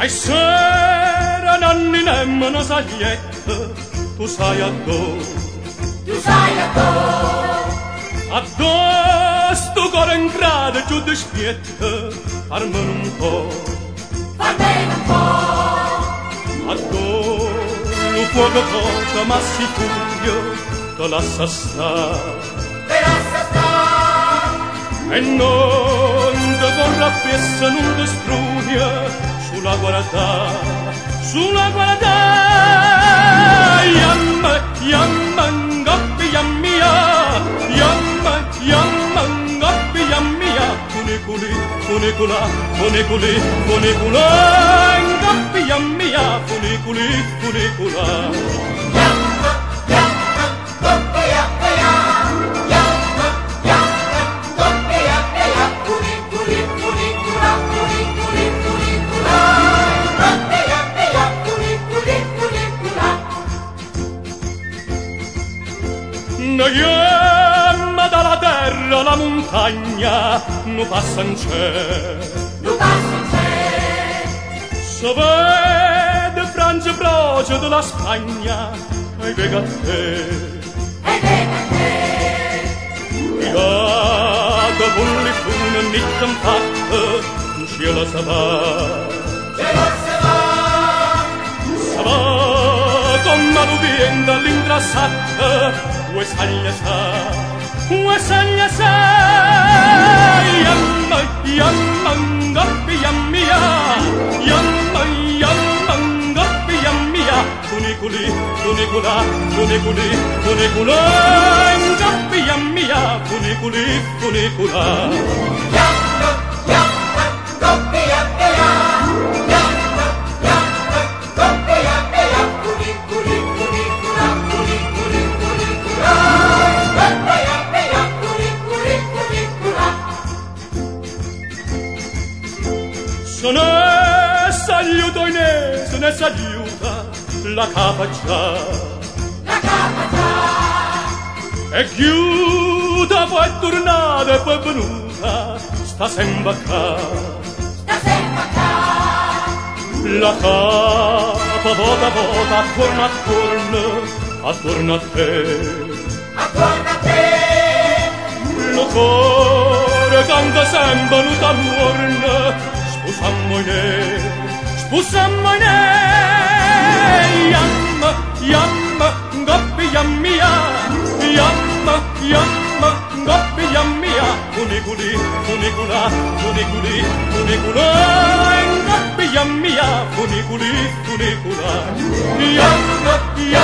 Ai sera nanni nemmeno saglietta, tu sai Tu sai addosso sto cuore in grado giù di spietta, farmene un po', addosso lo fuoco cosa ma si fuglio, te lascia stare, e non te corra appresso, non ti strugna, sulla guarda, yamma, ngoppi, yammia, yamma, ngoppi, yammia, funiculi, ngoppi, yammia, funicula. No yamma dalla terra la montagna, no passa in cielo, se vede Francia e Broge della Spagna, e vega te, Piata con le fune mittem fatte, un cielo se va, come l'ubienda l'ingrassata, ue saglia sa, yamma, ngoppi, yammia, yamma, ngoppi, yammia, funicula, ngoppi, yammia, funicula. Se ne s'aiuta la capa già, e chiuda poi è tornata e poi è venuta, sta sempre qua, la capa vota, attorno a te, lo cuore canta sempre nuda all'orno, Spusammoine, yamma, ngoppi, yammia, yamma, ngoppi, yammia, funicula, ngoppi, yammia, funicula, yamma,